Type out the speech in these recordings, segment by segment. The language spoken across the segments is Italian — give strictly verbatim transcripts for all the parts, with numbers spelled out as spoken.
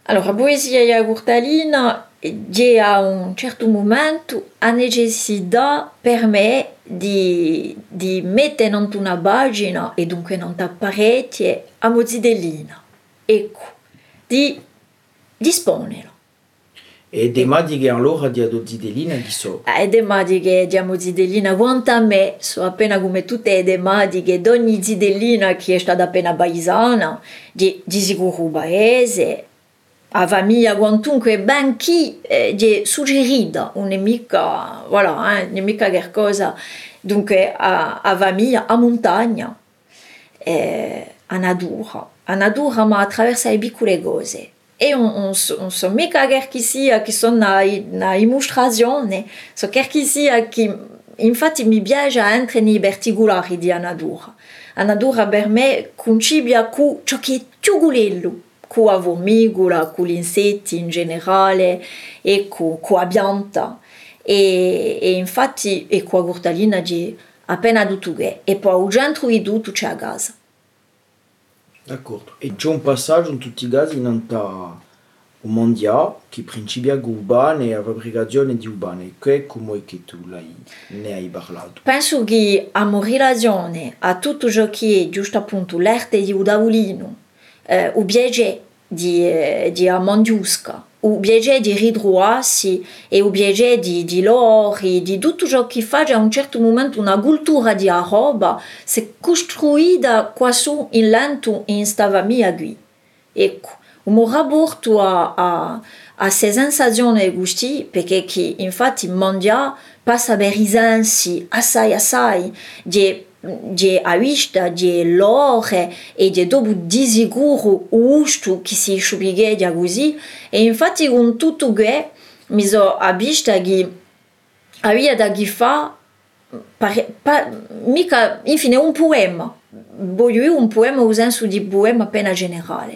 Allora, a poesia iagurtalina c'è a un certo momento la necessità per me di, di mettere in una pagina e dunque in una parete a mozzidellina, ecco, di disponerla. E tematiche allora di Adozidelina chi so? Le tematiche di mozzidellina, quanto a me, sono appena come tutte le tematiche di ogni zidellina che è stata appena paesana, di, di sicuro paese. La famiglia quantunque ben chi eh, è suggerita, non è mica, voilà, eh, non è mica qualcosa, dunque a, a famiglia, a montagna, eh, a natura, a natura ma attraverso le piccole cose. E non sono mica che sia che sono una dimostrazione, sono che sia che infatti mi piace entrare nei particolari di natura. La natura per me concilia con ciò che è più bello, con la formicola, con gli insetti in generale e con, con la pianta. E, e infatti e con la gurtalina c'è appena tutto che e poi al centro di tutto c'è la casa. D'accordo. E c'è un passaggio in tutti i casi in un mondiale che principia con urbane e la fabbricazione di urbane. Che come è che tu l'hai, ne hai parlato? Penso che a relazione a tutto ciò che è giusto appunto l'arte di Udaulino, eh, o piacere di, eh, di Amandiusca, o piacere di ritrovarsi e o piacere di, di loro, di tutto ciò che fa a un certo momento una cultura di roba si è costruita quasi in lento in questa famiglia qui. Ecco, un rapporto a, a, a queste sensazioni e gusti, perché che infatti il mondiale passa per i sensi assai assai di di a vista di loro e di dopo di sicuro gusto che si sciupighedia così e infatti con tutto che mi sono a vista che aveva da chi fa pare, pa, mica infine un poema voglio un poema in senso di poema appena generale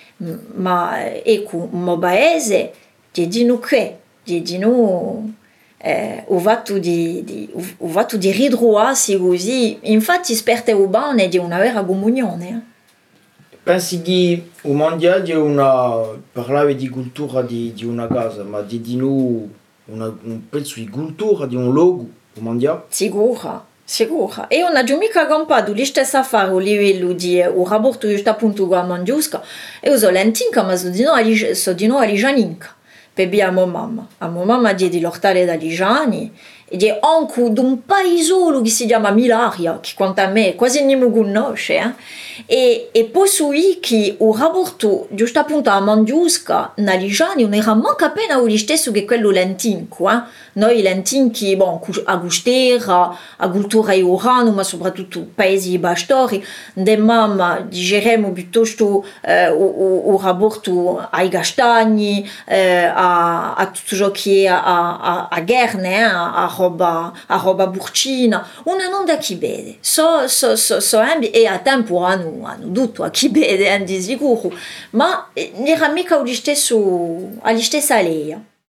ma ecco un paese di di no che di di no Eh, ho fatto di, di, ho fatto di ritrovarsi così, infatti sperte urbane di una vera comunione. Pensi che il mondiale è una, parlavi di cultura di, di una casa, ma di, di noi una, un pezzo di cultura di un luogo, il mondiale? Sicura, sicura. E non ho mica campato gli stessi affari a livello di un rapporto giusto appunto con la Mandiusca, e io sono lentinca, ma sono di noi, sono di noi aligianinca. Per a mia mamma. A mia mamma è di l'ortale da Ligiani e di anche di un paesolo che si chiama Milaria, che quanto a me quasi non mi conosce. Eh? E, e posso dire che il rapporto giusto appunto a Mandiusca, a Ligiani, non era manco appena lo stesso che quello lentinco. Eh? Noi lentinchi, bon, a Gustera, a cultura iorano, ma soprattutto paesi bastori, de mamma digeremo piuttosto eh, il rapporto ai castagni, eh, a, a tutto ciò che è a, a, a Gerne, eh, a, roba, a roba burcina, una non da chi vede, so, so, so, so, e a tempo hanno, hanno tutto a chi vede, di sicuro, ma non era mica allo stesso, alla stessa lei.